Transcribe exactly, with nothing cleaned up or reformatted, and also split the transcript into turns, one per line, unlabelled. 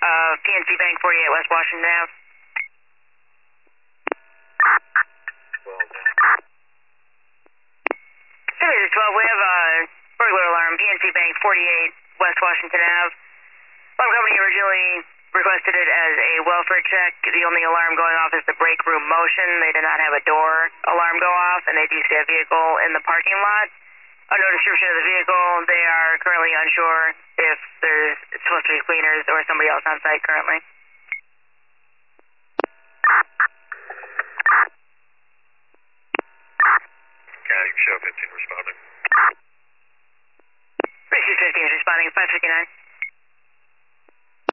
of P N C Bank, forty-eight West Washington Avenue. Series twelve, we have a burglar alarm, P N C Bank, forty-eight West Washington Avenue. Alarm company originally requested it as a welfare check. The only alarm going off is the break room motion. They did not have a door alarm go off, and they do see a vehicle in the parking lot. Uh, no description of the vehicle. They are currently unsure if there's it's supposed to be cleaners or somebody else on site currently.